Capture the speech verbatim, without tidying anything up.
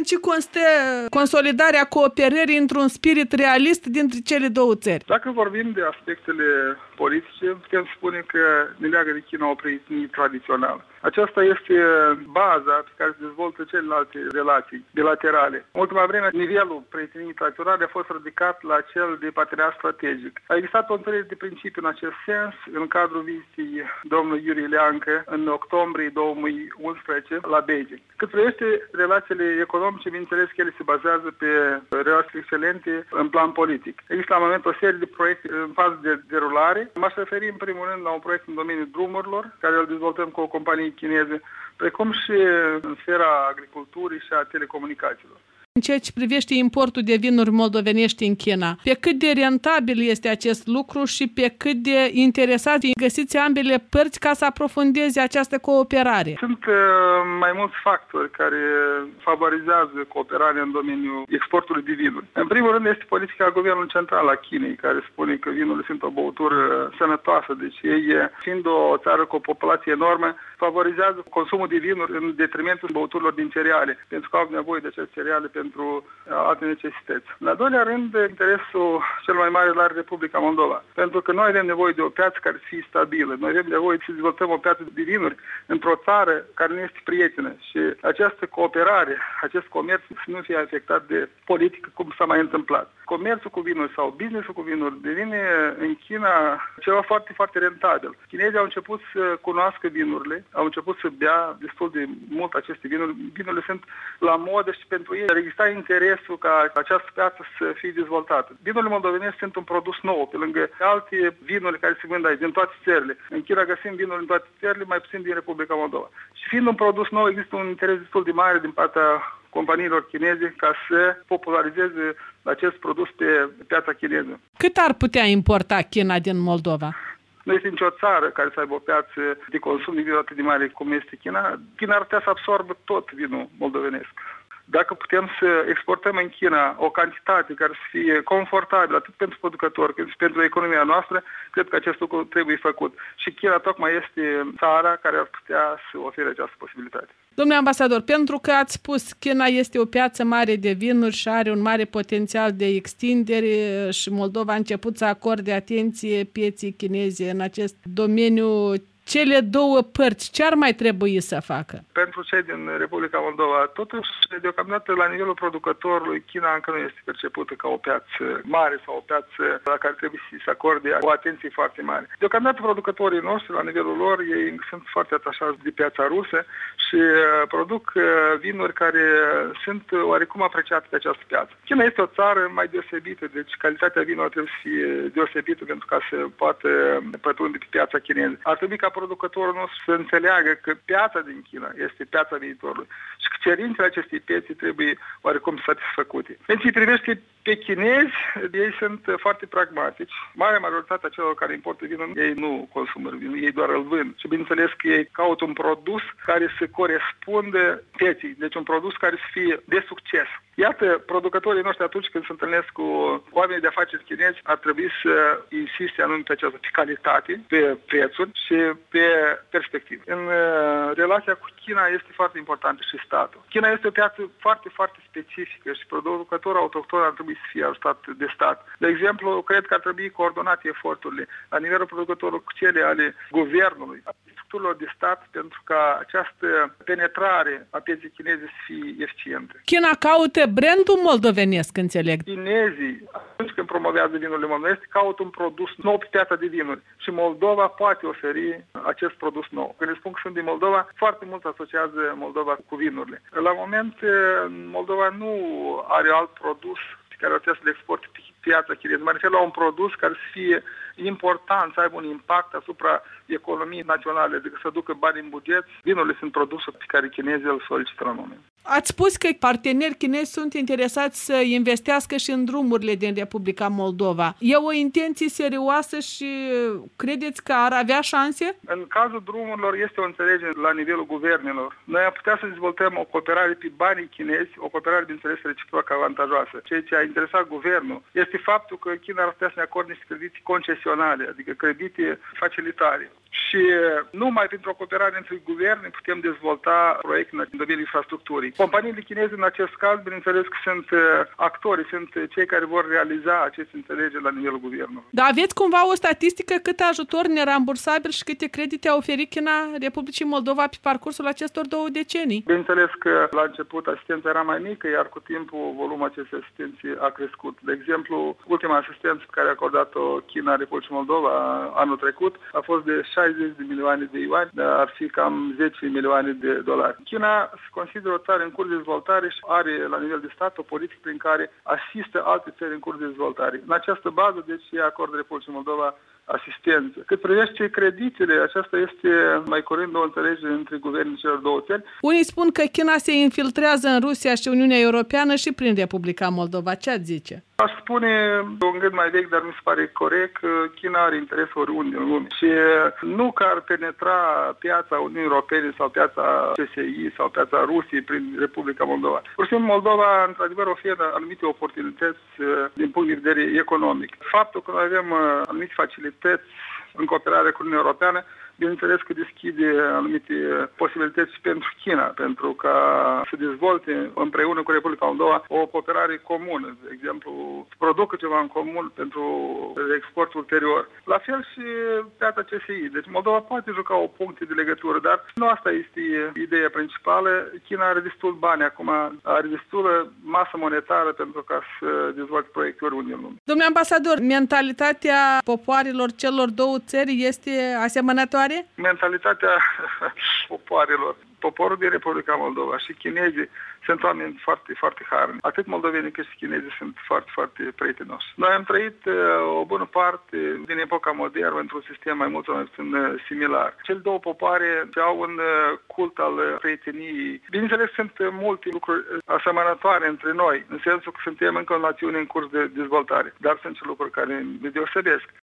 în ce constă consolidarea cooperării într-un spirit realist dintre cele două țări? Dacă vorbim de aspectele politice, putem spune că ne leagă de China o prietenie tradițională. Aceasta este baza pe care se dezvoltă celelalte relații bilaterale. În ultima vreme, nivelul prieteniei tradiționale a fost ridicat la cel de parteneriat strategic. A existat o întâlnire de principiu în acest sens în cadrul vizitei domnului Iurie Leancă în octombrie două mii unsprezece la Beijing. Cât privește relațiile economice, bineînțeles că ele se bazează pe relații excelente în plan politic. Există la moment o serie de proiecte în fază de derulare. M-aș referi în primul rând la un proiect în domeniul drumurilor, care îl dezvoltăm cu o companie chineze, precum și în sfera agriculturii și a telecomunicațiilor. În ceea ce privește importul de vinuri moldovenești în China, pe cât de rentabil este acest lucru și pe cât de interesați găsiți ambele părți ca să aprofundeze această cooperare? Sunt uh, mai mulți factori care favorizează cooperarea în domeniul exportului de vinuri. În primul rând este politica Guvernului Central a Chinei, care spune că vinurile sunt o băutură sănătoasă, deci ei, fiind o țară cu o populație enormă, favorizează consumul de vinuri în detrimentul băuturilor din cereale, pentru că au nevoie de aceste cereale pentru alte necesități. În al doilea rând, interesul cel mai mare la Republica Moldova, pentru că noi avem nevoie de o piață care să fie stabilă, noi avem nevoie să dezvoltăm o piață de vinuri într-o țară care nu este prietenă și această cooperare, acest comerț să nu fie afectat de politică, cum s-a mai întâmplat. Comerțul cu vinuri sau business-ul cu vinuri devine în China ceva foarte, foarte rentabil. Chinezii au început să cunoască vinurile, au început să bea destul de mult aceste vinuri. Vinurile sunt la modă și pentru ei exista interesul ca această piață să fie dezvoltată. Vinurile moldovenești sunt un produs nou, pe lângă alte vinuri care se vând aici, din toate țările. În China găsim vinuri din toate țările, mai puțin din Republica Moldova. Și fiind un produs nou, există un interes destul de mare din partea companiilor chineze ca să popularizeze acest produs pe piața chineză. Cât ar putea importa China din Moldova? Nu este nicio țară care să aibă o piață de consum de vin atât de mare cum este China. China ar putea să absorbă tot vinul moldovenesc. Dacă putem să exportăm în China o cantitate care să fie confortabilă atât pentru producători cât și pentru economia noastră, cred că acest lucru trebuie făcut. Și China tocmai este țara care ar putea să ofere această posibilitate. Domnule ambasador, pentru că ați spus China este o piață mare de vinuri și are un mare potențial de extindere și Moldova a început să acorde atenție pieții chineze în acest domeniu, cele două părți, ce ar mai trebui să facă? Pentru cei din Republica Moldova, totuși, deocamdată, la nivelul producătorului, China încă nu este percepută ca o piață mare sau o piață la care trebuie să se acorde o atenție foarte mare. Deocamdată, producătorii noștri, la nivelul lor, ei sunt foarte atașați de piața rusă și produc vinuri care sunt oarecum apreciate pe această piață. China este o țară mai deosebită, deci calitatea vinului trebuie să fie deosebită pentru ca să poată pătrunde pe piața chineză. Ar trebui ca producătorul nostru să înțeleagă că piața din China este piața viitorului și că cerințele acestei piețe trebuie oarecum satisfăcute. În ce privește pe chinezi, ei sunt foarte pragmatici. Marea majoritatea celor care importă vinul, ei nu consumă vinul, ei doar îl vând. Și bineînțeles că ei caută un produs care să corespundă pieței, deci un produs care să fie de succes. Iată, producătorii noștri atunci când se întâlnesc cu oamenii de afaceri chinezi, ar trebui să insiste anume pe această, pe calitate, pe prețuri și pe perspectivă. În uh, relația cu China este foarte importantă și statul. China este o piață foarte, foarte specifică și producătorul autohton ar trebui să fie ajutat de stat. De exemplu, cred că ar trebui coordonate eforturile la nivelul producătorului cu cele ale guvernului, structurilor de stat, pentru ca această penetrare a pieței chineze să fie eficientă. China caută brandul moldovenesc, înțeleg. Chinezii, atunci când promovează vinurile moldovenești, caută un produs nou pe piața de vinuri și Moldova poate oferi acest produs nou. Când spun că sunt din Moldova, foarte mult asociază Moldova cu vinurile. La moment, Moldova nu are alt produs care ar trebui să le exporte pe piața chineză. Mă refer la un produs care să fie important, să aibă un impact asupra economiei naționale, adică să ducă bani în buget. Vinurile sunt produsul pe care chinezii îl solicită la moment. Ați spus că parteneri chinezi sunt interesați să investească și în drumurile din Republica Moldova. E o intenție serioasă și credeți că ar avea șanse? În cazul drumurilor este o înțelegere la nivelul guvernelor. Noi am putea să dezvoltăm o cooperare pe banii chinezi, o cooperare, bineînțeles, reciprocă avantajoasă. Ceea ce a interesat guvernul este faptul că China ar putea să ne acorde niște credite concesionale, adică credite facilitare. Și numai printr-o cooperare între guverne putem dezvolta proiecte în domeniul infrastructurii. Companiile chineze în acest caz, bineînțeles că sunt actori, sunt cei care vor realiza aceste înțelegeri la nivelul guvernului. Dar aveți cumva o statistică cât ajutor nerambursabil și câte credite a oferit China Republicii Moldova pe parcursul acestor două decenii? Bineînțeles că la început asistența era mai mică, iar cu timpul volumul acestei asistențe a crescut. De exemplu, ultima asistență pe care a acordat-o China Republicii Moldova anul trecut a fost de șaizeci de milioane de yuani, dar ar fi cam zece milioane de dolari. China se consideră o țară în curs de dezvoltare și are la nivel de stat o politică prin care asistă alte țări în curs de dezvoltare. În această bază, deci, ea acordă Republicii Moldova asistență. Cât privește creditele, aceasta este mai curând o înțelegere între guvernele celor două țări. Unii spun că China se infiltrează în Rusia și Uniunea Europeană și prin Republica Moldova. Ce ați zice? Aș spune un gând mai vechi, dar mi se pare corect, că China are interes oriunde în lume. Și nu că ar penetra piața Uniunii Europene sau piața C S I sau piața Rusiei prin Republica Moldova. Pur și simplu, Moldova, într-adevăr, oferă anumite oportunități din punct de vedere economic. Faptul că noi avem anumite facilități în cooperare cu Uniunea Europeană, bineînțeles că deschide anumite posibilități pentru China, pentru ca să dezvolte împreună cu Republica Moldova o cooperare comună, de exemplu, să producă ceva în comun pentru export ulterior. La fel și piața C S I. Deci Moldova poate juca o puncte de legătură, dar nu asta este ideea principală. China are destul bani acum, are destulă masă monetară pentru ca să dezvolte proiecte oriunde în lume. Domnule ambasador, mentalitatea popoarelor celor două țări este asemănătoare? Mentalitatea popoarelor. Poporul din Republica Moldova și chinezii sunt oameni foarte, foarte harni. Atât moldovenii cât și chinezii sunt foarte, foarte prietenoși. Noi am trăit uh, o bună parte din epoca modernă într-un sistem mai mult sau mai puțin uh, similar. Cele două popoare au un uh, cult al uh, prieteniei. Bineînțeles, sunt uh, multe lucruri asemănătoare între noi, în sensul că suntem încă o națiune în curs de dezvoltare, dar sunt și lucruri care ne deosebesc.